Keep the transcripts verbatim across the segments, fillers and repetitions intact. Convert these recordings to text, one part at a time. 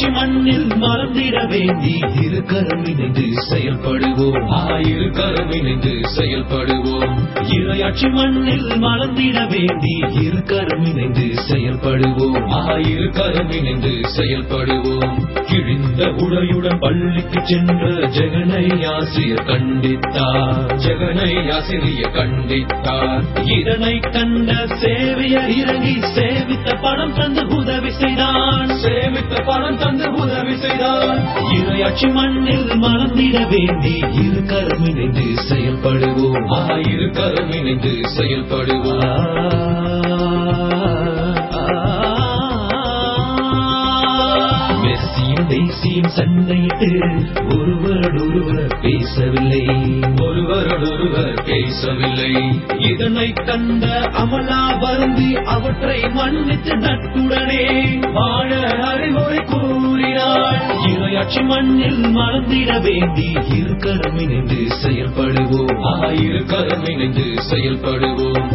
மண்ணில் மறந்திட வேண்டி இரு கரம் இணைந்து செயல்படுவோம். இரு கரம் இணைந்து செயல்படுவோம். இறையாட்சி மண்ணில் மறந்திட வேண்டி இரு கரம் இணைந்து செயல்படுவோம். இரு கரம் இணைந்து செயல்படுவோம். கிழிந்த உடையுடன் பள்ளிக்கு சென்ற ஜெகனை ஆசிரியர் கண்டித்தார். ஜெகனை ஆசிரியர் கண்டித்தார். இதனை கண்ட சேவையர் இறங்கி சேமித்த பணம் தந்து உதவி செய்தான். சேமித்த பணம் தந்து உதவி செய்தான். இறையாட்சி மண்ணில் மறந்திட வேண்டி இரு கரம் இணைந்து செயல்படுவோம். இரு கரம் இணைந்து செயல்படுவோம். தேசியம் சண்டையிட்டு ஒருவரோடொருவர் பேசவில்லை. ஒருவரோடொருவர் பேசவில்லை. இதனை கண்ட அமலா வருந்தி அவற்றை மன்னித்து நட்புடனே வாழ அறிவுரை கூறினாள். இறையாட்சி மண்ணில் மறந்திட வேண்டி இரு கரம் இணைந்து செயல்படுவோம். இரு கரம் இணைந்து செயல்படுவோம்.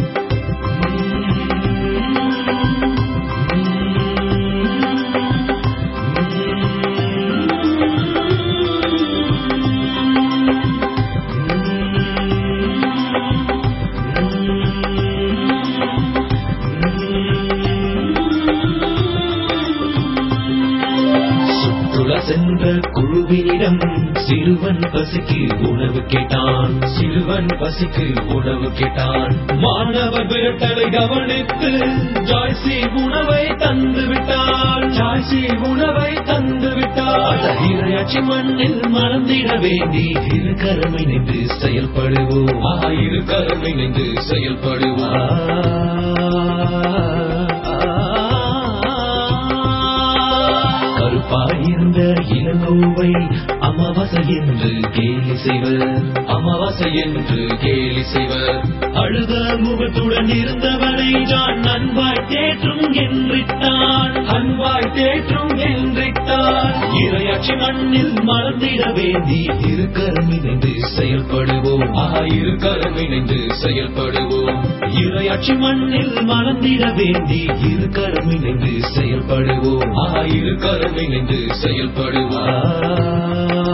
சென்ற குழுவினிடம் சிறுவன் பசிக்கு உணவு கேட்டான். சிறுவன் பசிக்கு உணவு கேட்டான். மாணவர் விரட்டலை கவனித்து ஜாய்சி உணவை தந்து விட்டார். ஜாய்சி உணவை தந்து விட்டார். இறையாட்சி மண்ணில் மறந்திட வேண்டி இரு கரம் இணைந்து செயல்படுவோம். இரு கரம் இணைந்து செயல்படுவோம். கருப்பாயிருந்த இளங்கோவை அமாவாசை என்று கேலி செய்வர். அமாவாசை என்று கேலி செய்வர். அழுத முகத்துடன் இருந்தவனை நான் அன்பாய் தேற்றும் என்றிட்டான். அன்பாய் தேற்றும் என்றிட்டான். இறையாட்சி மண்ணில் மறந்திட வேண்டி இரு கரம் இணைந்து செயல்படுவோம். இரு கரம் இணைந்து செயல்படுவோம். இறையாட்சி மண்ணில் மறந்திட வேண்டி இரு கரம் இணைந்து செயல்படுவோம். இரு கரம் இணைந்து செயல்படுவோம்.